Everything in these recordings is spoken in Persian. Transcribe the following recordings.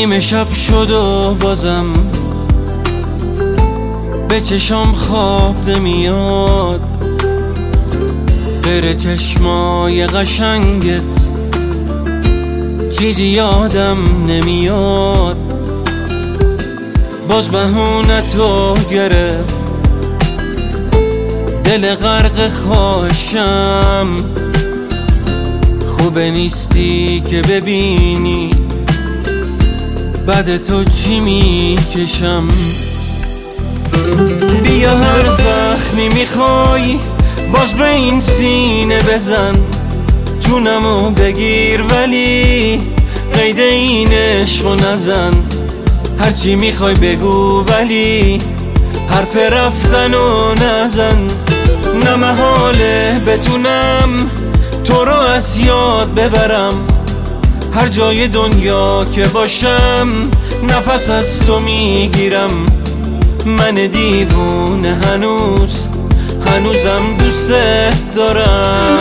نیمه شب شد و بازم به چشام خواب نمیاد، غیر چشمای قشنگت چیزی یادم نمیاد. باز بهونتو گرفت دل غرق خواهشم، خوبه نیستی که ببینی بعد تو چی میکشم. بیا هر زخمی میخوای باز به این سینه بزن، جونمو بگیر ولی قید این عشقو نزن. هرچی میخوای بگو ولی حرف رفتنو نزن. نه محاله بتونم تو رو از یاد ببرم، هر جای دنیا که باشم نفس از تو میگیرم. من دیوونه هنوزم دوست دارم.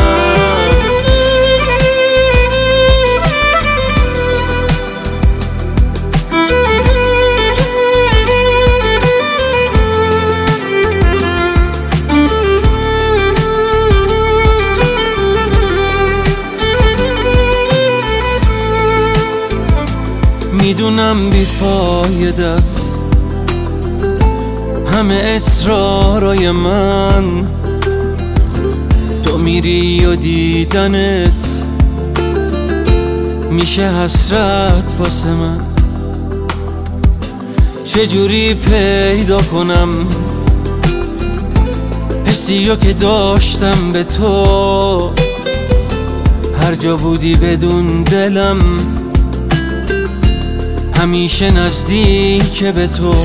میدونم بیفایده است همه اصرارای من، تو میری و دیدنت میشه حسرت واسه من. چجوری پیدا کنم حسیو که داشتم به تو، هر جا بودی بدون دلم همیشه نزدیک به تو.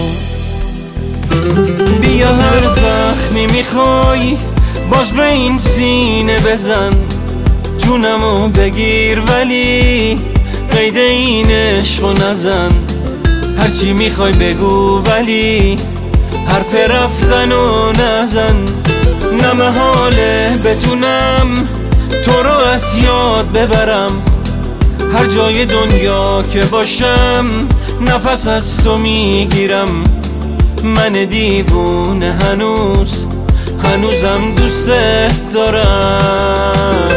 بیا هر زخمی میخوای باز به این سینه بزن، جونمو بگیر ولی قید این عشقو نزن. هرچی میخوای بگو ولی حرف رفتنو نزن. نه محاله بتونم تو رو از یاد ببرم، هر جای دنیا که باشم نفس از تو میگیرم. من دیوونه هنوزم دوست دارم.